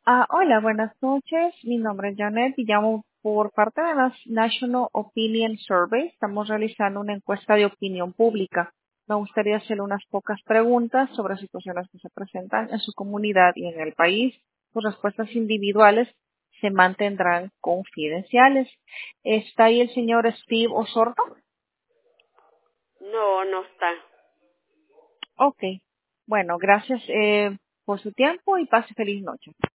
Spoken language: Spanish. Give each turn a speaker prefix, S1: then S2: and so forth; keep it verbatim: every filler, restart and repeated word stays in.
S1: Ah, hola, buenas noches. Mi nombre es Janet y llamo por parte de la National Opinion Survey. Estamos realizando una encuesta de opinión pública. Me gustaría hacerle unas pocas preguntas sobre situaciones que se presentan en su comunidad y en el país. Sus respuestas individuales se mantendrán confidenciales. ¿Está ahí el señor Steve Osorno?
S2: No, no está.
S1: Ok. Bueno, gracias eh, por su tiempo y pase feliz noche.